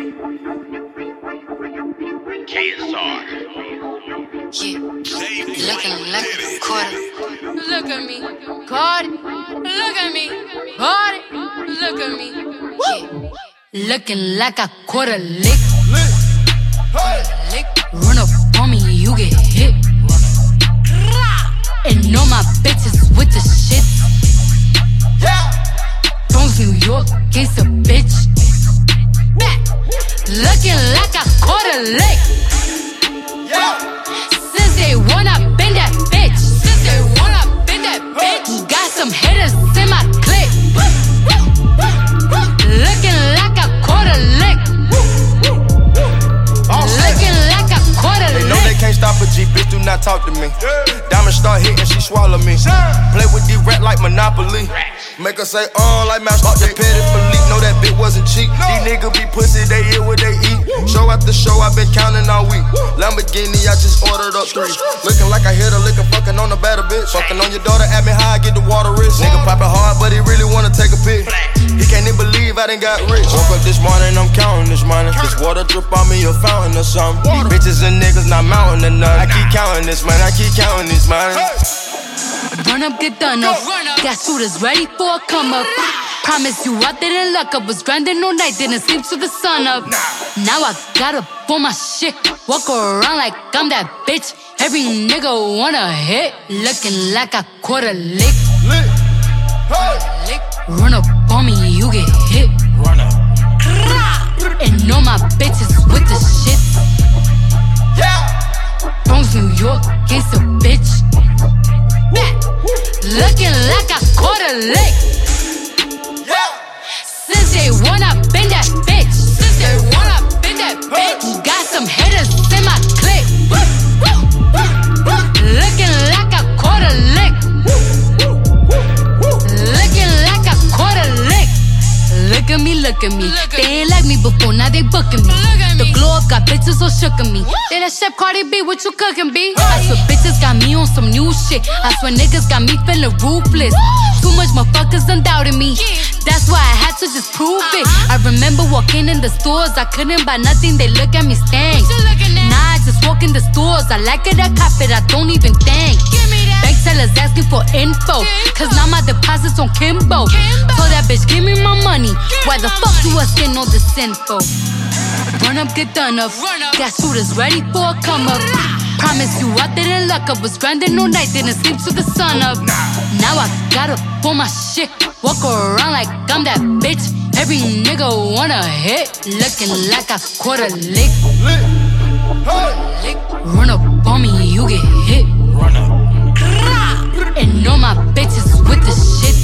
KSR. Yeah, looking like a quarter. Look at me, Cardi. Look at me, Cardi. Look at me. Yeah, looking like a quarter lick. Run up on me, you get hit. And all my bitches with the shit. Bronx, New York, gangsta bitch. Looking like a quarter lick. Since they wanna bend that bitch. Got some hitters in my clip. Looking like a quarter lick. Looking like a quarter lick. They know they can't stop a G, bitch, do not talk to me. Diamond start hitting, she swallow me. Play with the rat like Monopoly. Make her say, like Master. Bought the Petty Philippe, know that bitch wasn't cheap. These niggas be pussy, they eat what they eat. Show after show, I been counting all week. Lamborghini, I just ordered up 3. Looking like I hit her, licking, fucking on the better bitch. Fucking on your daughter, at me high, get the water rich. Nigga poppin' hard, but he really wanna take a pic. He can't even believe I done got rich. Woke up this morning, I'm counting this money. This water drip on me, a fountain or something. These bitches and niggas not mounting or nothing. I keep counting this money, I keep counting this money. Run up, get done up. Got shooters ready for a come up. Promise you I didn't luck up. Was grinding all night, didn't sleep till the sun up. Now I got up on my shit. Walk around like I'm that bitch. Every nigga wanna hit. Looking like a quarter lick. Run up on me, you get hit. Run up. And all my bitches with the shit. Bronx, New York, gangsta bitch. Looking like a quarter lick. Since they wanna bend that bitch. Got some hitters in my clip. Looking like a quarter lick. Looking like a quarter lick. Look at me. They ain't like me before, now they booking me. The glow up got bitches all shook at me. They that Chef Cardi B, what you cooking, B? I swear bitches got me on some new shit. I swear niggas got me feeling ruthless. Too much motherfuckers done doubted me. That's why I had to just prove it. I remember walking in the stores, I couldn't buy nothing, they look at me stank. Nah, I just walk in the stores, I like it, I cop it, I don't even think. Bank tellers asking for info, cause now my deposit's on Kimbo. Told that bitch, give me my money. Why the fuck do us get all this info? Run up, get done up. Got shooters ready for a come up. Promise you I didn't luck up. Was grinding all night, didn't sleep till the sun up. Now I got up on my shit. Walk around like I'm that bitch. Every nigga wanna hit. Looking like a quarter lick. Run up on me, you get hit. Run up. And all my bitches with the shit.